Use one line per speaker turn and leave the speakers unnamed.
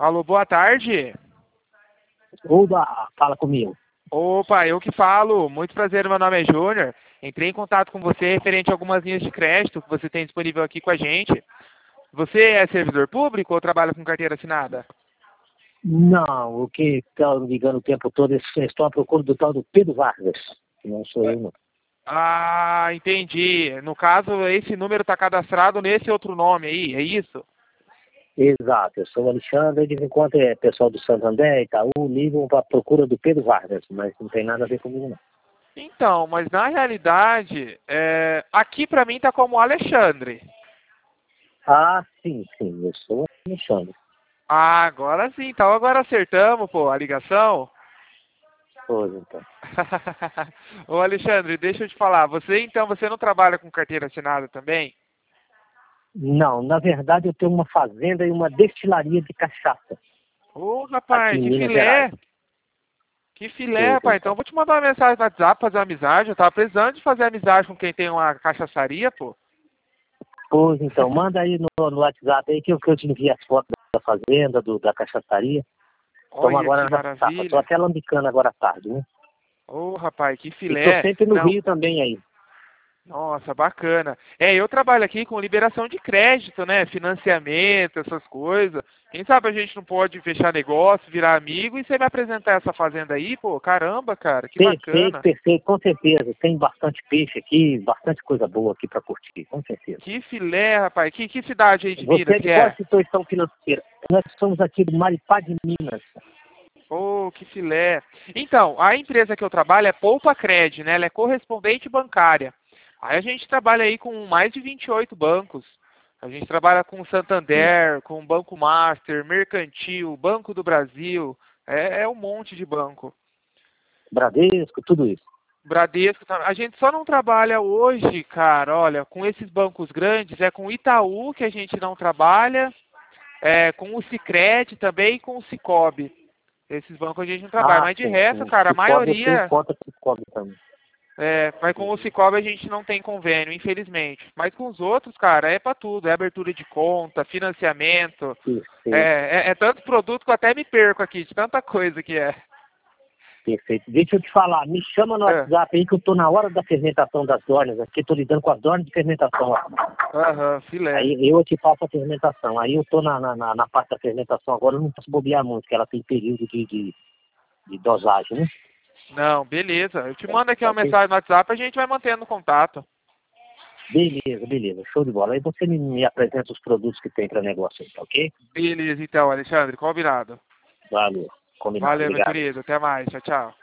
Alô, boa tarde.
Oba, fala comigo.
Opa, eu que falo. Muito prazer, meu nome é Júnior. Entrei em contato com você referente a algumas linhas de crédito que você tem disponível aqui com a gente. Você é servidor público ou trabalha com carteira assinada?
Não, o que está ligando o tempo todo, eles estão à procura do tal do Pedro Vargas, que não sou eu, não.
Ah, entendi. No caso, esse número está cadastrado nesse outro nome aí, é isso?
Exato, eu sou o Alexandre, de vez em quando é pessoal do Santander, Itaú, ligam para a procura do Pedro Vargas, mas não tem nada a ver comigo, não.
Então, mas na realidade, aqui para mim tá como Alexandre.
Ah, sim, eu sou o Alexandre.
Ah, agora sim. Então agora acertamos, pô, a ligação.
Pois então.
Ô Alexandre, deixa eu te falar. Você não trabalha com carteira assinada também?
Não, na verdade eu tenho uma fazenda e uma destilaria de cachaça
Ô,
aqui
rapaz,
em
que
Minas Gerais.
filé! Que filé,
Pois
rapaz. Então
então.
eu vou te mandar uma mensagem no WhatsApp, fazer uma amizade. Eu tava precisando de fazer amizade com quem tem uma cachaçaria, pô.
Pois então, manda aí no WhatsApp aí que eu te envio as fotos da fazenda, da cachaçaria. Estamos
Olha
agora
que
na safra. Estou
maravilha.
até lambicando agora à tarde, né?
Ô, rapaz, que
E estou
filé.
sempre no
Não,
Rio também aí.
nossa, bacana. Eu trabalho aqui com liberação de crédito, né? Financiamento, essas coisas. Quem sabe a gente não pode fechar negócio, virar amigo e você me apresentar essa fazenda aí, pô? Caramba, cara, que
Perfeito,
bacana.
perfeito, com certeza. Tem bastante peixe aqui, bastante coisa boa aqui para curtir, com certeza.
Que filé, rapaz. Que cidade aí de
Você
Minas
é
que
de qual
é?
instituição financeira? Nós somos aqui do Maripá de Minas.
Ô, que filé. Então, a empresa que eu trabalho é Poupa Cred, né? Ela é correspondente bancária. Aí a gente trabalha aí com mais de 28 bancos. A gente trabalha com o Santander, com o Banco Master, Mercantil, Banco do Brasil. É um monte de banco.
Bradesco, tudo isso.
Bradesco, a gente só não trabalha hoje, cara, olha, com esses bancos grandes, é com o Itaú que a gente não trabalha, com o Sicredi também e com o Cicobi. Esses bancos a gente não trabalha,
Ah,
mas de
sim,
resto,
sim.
cara, a
Cicobi, eu tenho
maioria,
conta com Cicobi também.
mas com o Cicobi a gente não tem convênio, infelizmente. Mas com os outros, cara, é pra tudo, é abertura de conta, financiamento,
Perfeito,
é tanto produto que eu até me perco aqui, de tanta coisa que é.
perfeito. Deixa eu te falar, me chama no
É,
WhatsApp aí que eu tô na hora da fermentação das dornas aqui, tô lidando com as dornas de fermentação, ó.
Aham, filé.
Aí eu te faço a fermentação. Aí eu tô na parte da fermentação agora, eu não posso bobear muito, porque ela tem período de dosagem, né?
Não, beleza. Eu te
Tá,
mando aqui
tá
uma
ok?
mensagem no WhatsApp, a gente vai mantendo contato.
Beleza. Show de bola. Aí você me apresenta os produtos que tem para negócio aí, tá ok?
Beleza, então, Alexandre, combinado.
Valeu. Combinado.
Valeu, meu
Obrigado.
querido. Até mais. Tchau, tchau.